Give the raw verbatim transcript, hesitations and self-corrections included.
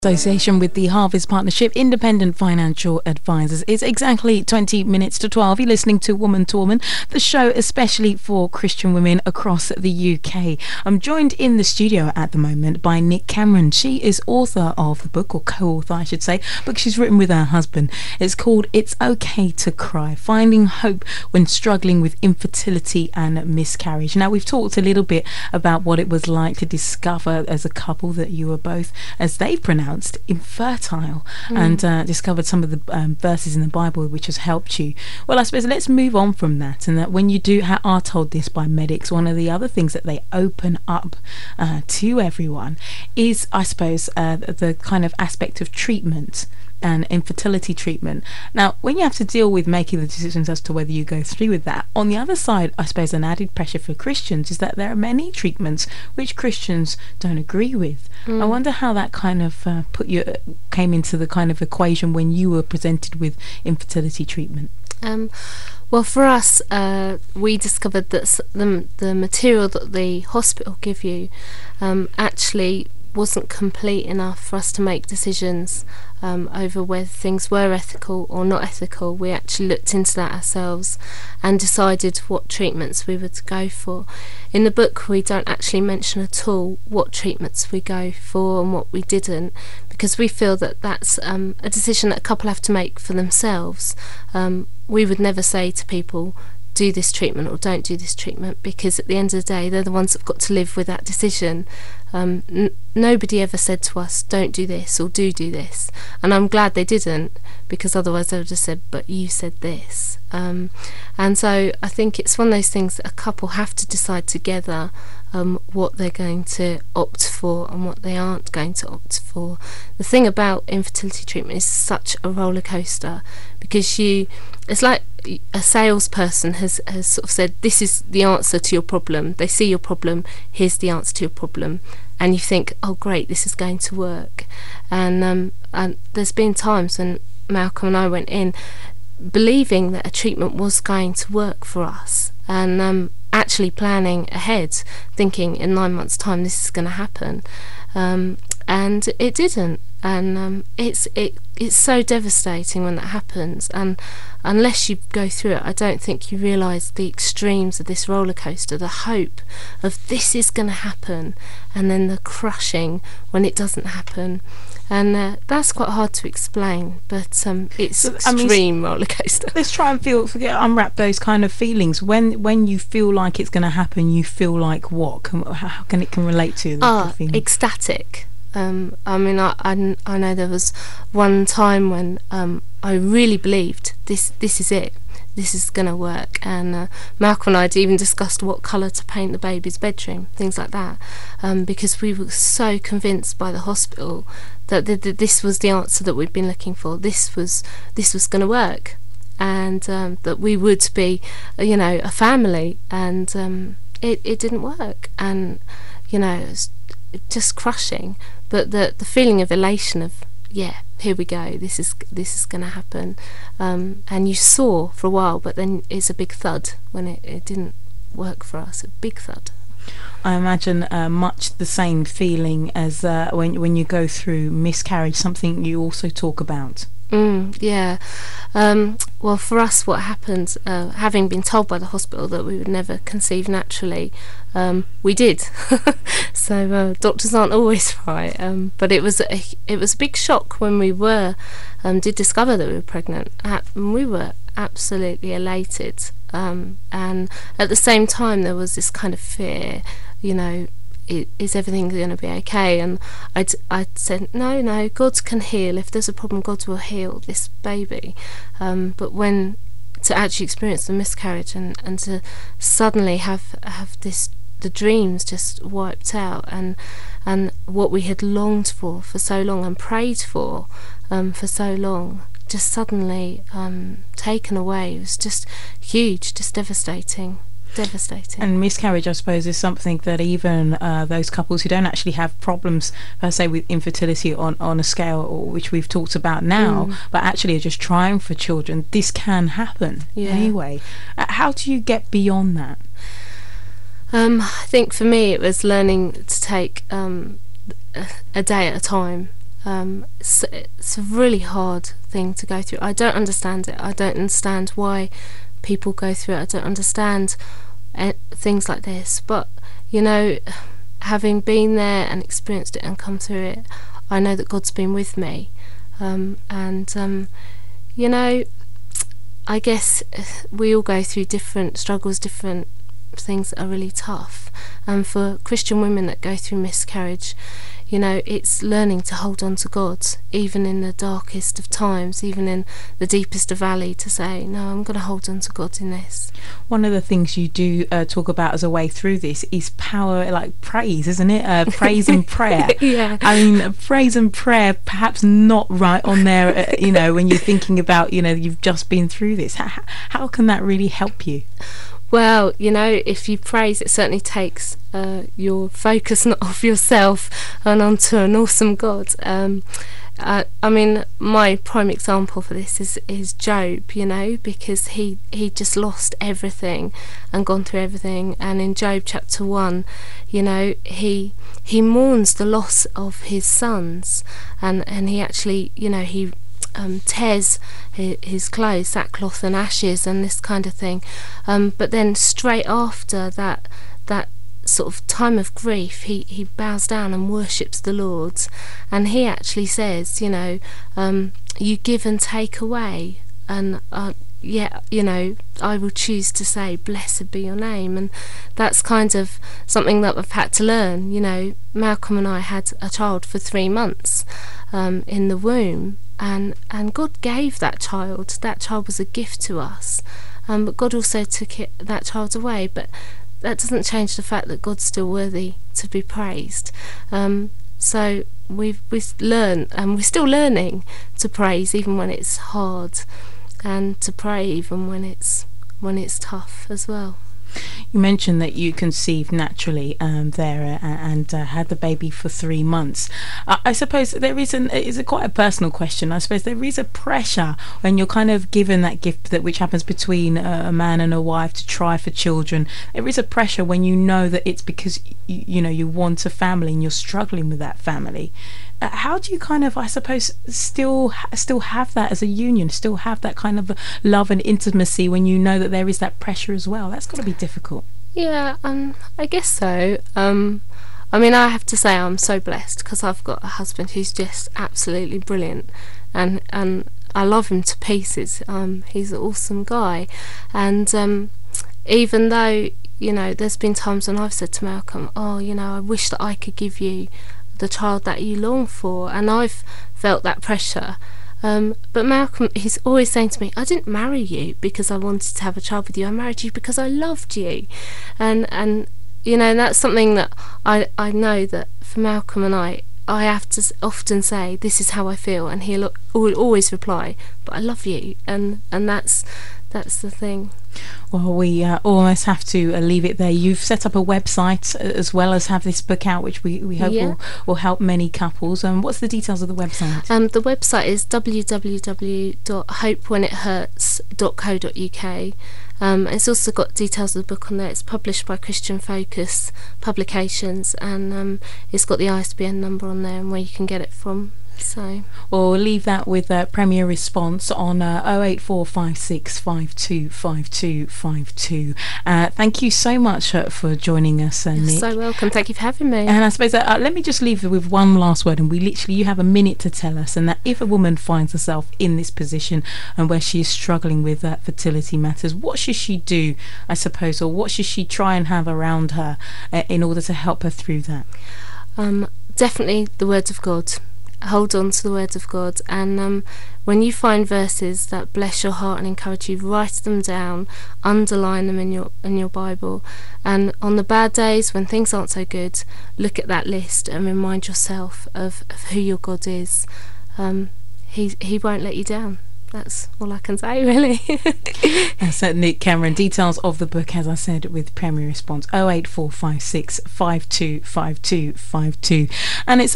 Association with the Harvest Partnership Independent Financial Advisors. It's exactly twenty minutes to twelve. You're listening to Woman to Woman, the show especially for Christian women across the U K. I'm joined in the studio at the moment by Nick Cameron. She is author of the book, or co-author I should say, book she's written with her husband. It's called It's Okay to Cry, Finding Hope When Struggling with Infertility and Miscarriage. Now, we've talked a little bit about what it was like to discover as a couple that you were both, as they've pronounced, infertile, mm. and uh, discovered some of the um, verses in the Bible which has helped you. Well, I suppose let's move on from that, and that when you do ha- are told this by medics, one of the other things that they open up uh, to everyone is, I suppose, uh, the kind of aspect of treatment and infertility treatment. Now, when you have to deal with making the decisions as to whether you go through with that, on the other side, I suppose an added pressure for Christians is that there are many treatments which Christians don't agree with. Mm. I wonder how that kind of uh, put you came into the kind of equation when you were presented with infertility treatment. Um, well, for us, uh, we discovered that the, the material that the hospital give you um, actually wasn't complete enough for us to make decisions um, over whether things were ethical or not ethical. We actually looked into that ourselves and decided what treatments we would go for. In the book, we don't actually mention at all what treatments we go for and what we didn't, because we feel that that's um, a decision that a couple have to make for themselves. Um, we would never say to people, do this treatment or don't do this treatment, because at the end of the day they're the ones that've got to live with that decision. Um, n- nobody ever said to us, don't do this or do do this, and I'm glad they didn't, because otherwise they would have said, but you said this. Um, and so I think it's one of those things that a couple have to decide together um, what they're going to opt for and what they aren't going to opt for. The thing about infertility treatment is such a roller coaster, because you it's like a salesperson has, has sort of said, this is the answer to your problem. They see your problem, here's the answer to your problem, and you think, oh great, this is going to work. And, um, and there's been times when Malcolm and I went in believing that a treatment was going to work for us, and um, actually planning ahead, thinking in nine months' time this is going to happen, um, and it didn't. And um, it's it it's so devastating when that happens, and unless you go through it, I don't think you realise the extremes of this roller coaster. The hope of this is going to happen, and then the crushing when it doesn't happen, and uh, that's quite hard to explain. But um, it's so, extreme I mean, roller coaster. Let's try and feel, forget, unwrap those kind of feelings. When when you feel like it's going to happen, you feel like what? Can, how can it can relate to the, ah, the feeling? Ecstatic. Um, I mean, I, I, I know there was one time when um, I really believed this this is it, this is going to work, and uh, Malcolm and I had even discussed what colour to paint the baby's bedroom, things like that, um, because we were so convinced by the hospital that the, the, this was the answer that we'd been looking for. This was this was going to work, and um, that we would be, you know, a family, and um, it, it didn't work, and you know, it was just crushing. But the the feeling of elation of, yeah, here we go, this is this is going to happen, um, and you saw for a while, but then it's a big thud when it, it didn't work for us, a big thud. I imagine uh, much the same feeling as uh, when when you go through miscarriage, something you also talk about. Mm, yeah. Um, well, for us, what happened, uh, having been told by the hospital that we would never conceive naturally, um, we did. So uh, doctors aren't always right, um, but it was a, it was a big shock when we were um, did discover that we were pregnant. At, we were absolutely elated, um, and at the same time there was this kind of fear, you know. Is everything going to be okay? And I'd, I'd said, no, no, God can heal. If there's a problem, God will heal this baby. Um, but when to actually experience the miscarriage and, and to suddenly have have this the dreams just wiped out, and and what we had longed for for so long and prayed for um, for so long, just suddenly um, taken away. It was just huge, just devastating. Devastating. And miscarriage, I suppose, is something that even uh, those couples who don't actually have problems per se with infertility on, on a scale or which we've talked about now, mm. but actually are just trying for children, this can happen yeah. anyway. Uh, how do you get beyond that? Um, I think for me it was learning to take um, a, a day at a time. Um, it's, it's a really hard thing to go through. I don't understand it. I don't understand why people go through it. I don't understand uh, things like this. But, you know, having been there and experienced it and come through it, I know that God's been with me. Um, and, um, you know, I guess we all go through different struggles, different things that are really tough. And for Christian women that go through miscarriage, you know, it's learning to hold on to God, even in the darkest of times, even in the deepest of valley, to say, no, I'm going to hold on to God in this. One of the things you do uh, talk about as a way through this is power, like praise, isn't it? Uh, praise and prayer. Yeah. I mean, praise and prayer, perhaps not right on there, uh, you know, when you're thinking about, you know, you've just been through this. How, how can that really help you? Well, you know, if you praise, it certainly takes uh, your focus not off yourself and onto an awesome God. Um, uh, I mean, my prime example for this is, is Job, you know, because he, he just lost everything and gone through everything. And in Job chapter one, you know, he he mourns the loss of his sons, and, and he actually, you know, he Um, tears his, his clothes, sackcloth and ashes and this kind of thing, um, but then straight after that that sort of time of grief, he, he bows down and worships the Lord, and he actually says, you know, um, you give and take away, and uh, yeah, you know, I will choose to say, blessed be your name. And that's kind of something that I've had to learn. You know, Malcolm and I had a child for three months um, in the womb, and and God gave that child. That child was a gift to us, um, but God also took it, that child away. But that doesn't change the fact that God's still worthy to be praised. Um, so we've we've learned, and we're still learning to praise even when it's hard, and to pray even when it's when it's tough as well. You mentioned that you conceived naturally um, there uh, and uh, had the baby for three months. Uh, I suppose there is an is a quite a personal question. I suppose there is a pressure when you're kind of given that gift, that which happens between uh, a man and a wife, to try for children. There is a pressure when you know that it's because you, you know you want a family and you're struggling with that family. Uh, how do you kind of, I suppose, still still have that as a union, still have that kind of love and intimacy when you know that there is that pressure as well? That's got to be difficult. Yeah, um, I guess so. Um, I mean, I have to say I'm so blessed because I've got a husband who's just absolutely brilliant, and and I love him to pieces. Um, he's an awesome guy, and um, even though, you know, there's been times when I've said to Malcolm, oh, you know, I wish that I could give you the child that you long for, and I've felt that pressure. Um, but Malcolm, he's always saying to me, I didn't marry you because I wanted to have a child with you. I married you because I loved you. And, and you know, that's something that I, I know that for Malcolm and I, I have to often say, this is how I feel. And he'll always reply, but I love you. And, and that's, that's the thing. Well, we uh, almost have to uh, leave it there. You've set up a website as well as have this book out, which we, we hope yeah. will, will help many couples. Um, what's the details of the website? Um, the website is w w w dot hope when it hurts dot co dot u k. Um, it's also got details of the book on there. It's published by Christian Focus Publications, and um, it's got the I S B N number on there and where you can get it from. So, well, we'll leave that with uh, Premier Response on uh, oh eight four five six five two five two five two. Uh, thank you so much uh, for joining us, uh, You're Nick. so welcome. Thank you for having me. And I suppose uh, let me just leave with one last word, and we literally, you have a minute to tell us, and that if a woman finds herself in this position and where she is struggling with uh, fertility matters, what should she do, I suppose, or what should she try and have around her uh, in order to help her through that? Um, definitely the words of God. Hold on to the words of God, and um, when you find verses that bless your heart and encourage you, write them down, underline them in your in your Bible, and on the bad days when things aren't so good, look at that list and remind yourself of, of who your God is. Um, he he won't let you down. That's all I can say, really. That's uh, Nick Cameron. Details of the book, as I said, with Premier Response oh eight four five six five two five two five two, and it's